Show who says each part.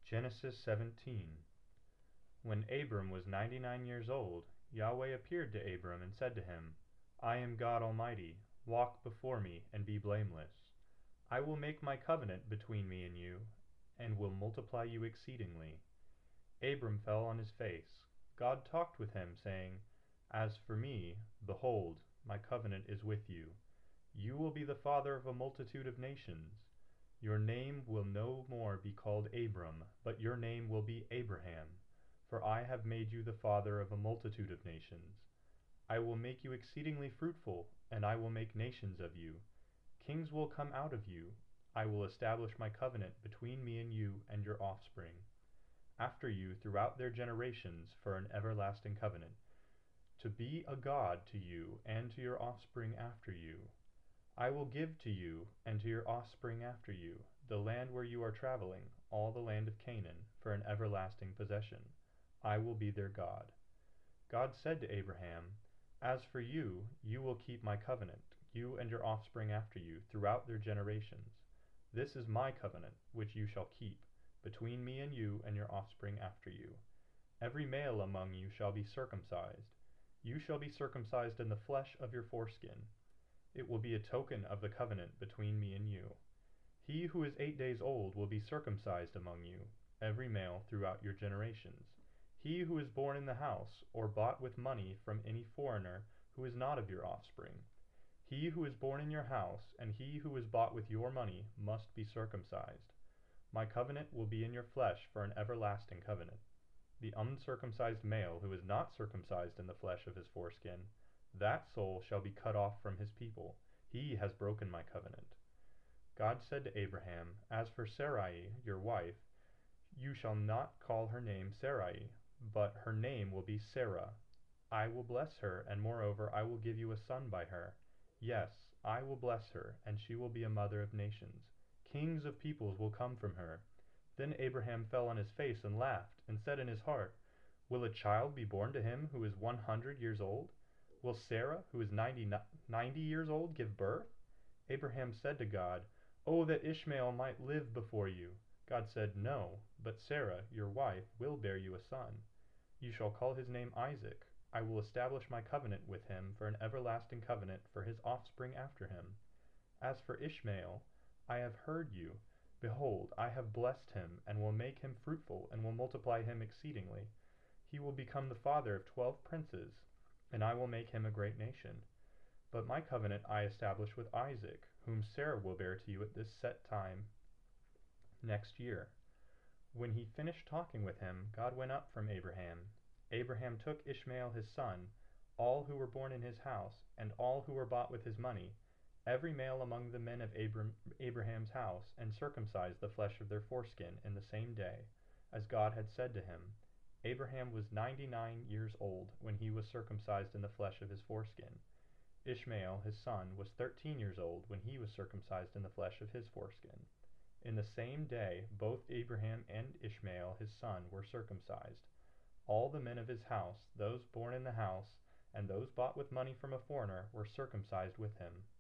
Speaker 1: Genesis 17. When Abram was 99 years old, Yahweh appeared to Abram and said to him, I am God Almighty. Walk before me and be blameless. I will make my covenant between me and you, and will multiply you exceedingly. Abram fell on his face. God talked with him, saying, As for me, behold, my covenant is with you. You will be the father of a multitude of nations. Your name will no more be called Abram, but your name will be Abraham, for I have made you the father of a multitude of nations. I will make you exceedingly fruitful, and I will make nations of you. Kings will come out of you. I will establish my covenant between me and you and your offspring after you throughout their generations for an everlasting covenant, to be a God to you and to your offspring after you. I will give to you and to your offspring after you the land where you are traveling, all the land of Canaan, for an everlasting possession. I will be their God. God said to Abraham, As for you, you will keep my covenant, you and your offspring after you, throughout their generations. This is my covenant, which you shall keep, between me and you and your offspring after you. Every male among you shall be circumcised. You shall be circumcised in the flesh of your foreskin. It will be a token of the covenant between me and you. He who is 8 days old will be circumcised among you, every male throughout your generations. He who is born in the house, or bought with money from any foreigner who is not of your offspring. He who is born in your house, and he who is bought with your money, must be circumcised. My covenant will be in your flesh for an everlasting covenant. The uncircumcised male who is not circumcised in the flesh of his foreskin, that soul shall be cut off from his people. He has broken my covenant. God said to Abraham, As for Sarai, your wife, you shall not call her name Sarai, but her name will be Sarah. I will bless her, and moreover I will give you a son by her. Yes, I will bless her, and she will be a mother of nations. Kings of peoples will come from her. Then Abraham fell on his face and laughed, and said in his heart, Will a child be born to him who is 100 years old? Will Sarah, who is 90 years old, give birth? Abraham said to God, Oh, that Ishmael might live before you! God said, No, but Sarah, your wife, will bear you a son. You shall call his name Isaac. I will establish my covenant with him for an everlasting covenant for his offspring after him. As for Ishmael, I have heard you. Behold, I have blessed him, and will make him fruitful, and will multiply him exceedingly. He will become the father of 12 princes, and I will make him a great nation. But my covenant I establish with Isaac, whom Sarah will bear to you at this set time next year. When he finished talking with him, God went up from Abraham. Abraham took Ishmael his son, all who were born in his house, and all who were bought with his money, every male among the men of Abraham's house, and circumcised the flesh of their foreskin in the same day, as God had said to him. Abraham was 99 years old when he was circumcised in the flesh of his foreskin. Ishmael his son was 13 years old when he was circumcised in the flesh of his foreskin. In the same day both Abraham and Ishmael his son were circumcised. All the men of his house, those born in the house, and those bought with money from a foreigner, were circumcised with him.